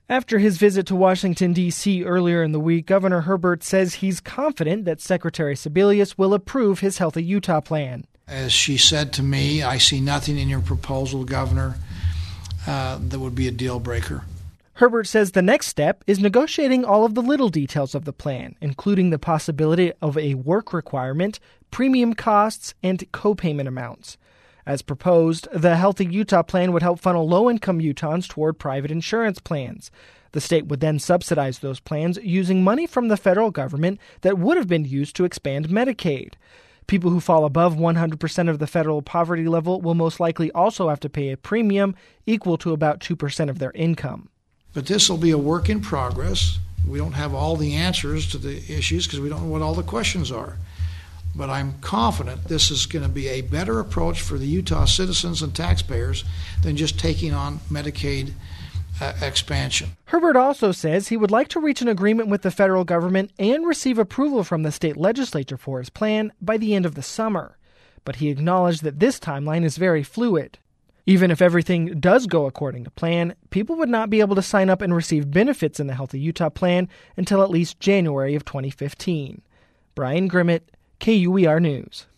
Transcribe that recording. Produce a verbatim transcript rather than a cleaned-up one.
After his visit to Washington, D C earlier in the week, Governor Herbert says he's confident that Secretary Sebelius will approve his Healthy Utah plan. As she said to me, I see nothing in your proposal, Governor, uh, that would be a deal breaker. Herbert says the next step is negotiating all of the little details of the plan, including the possibility of a work requirement, premium costs, and co-payment amounts. As proposed, the Healthy Utah plan would help funnel low-income Utahns toward private insurance plans. The state would then subsidize those plans using money from the federal government that would have been used to expand Medicaid. People who fall above one hundred percent of the federal poverty level will most likely also have to pay a premium equal to about two percent of their income. But this will be a work in progress. We don't have all the answers to the issues because we don't know what all the questions are. But I'm confident this is going to be a better approach for the Utah citizens and taxpayers than just taking on Medicaid uh, expansion. Herbert also says he would like to reach an agreement with the federal government and receive approval from the state legislature for his plan by the end of the summer. But he acknowledged that this timeline is very fluid. Even if everything does go according to plan, people would not be able to sign up and receive benefits in the Healthy Utah plan until at least January of twenty fifteen. Brian Grimmett, K U E R News.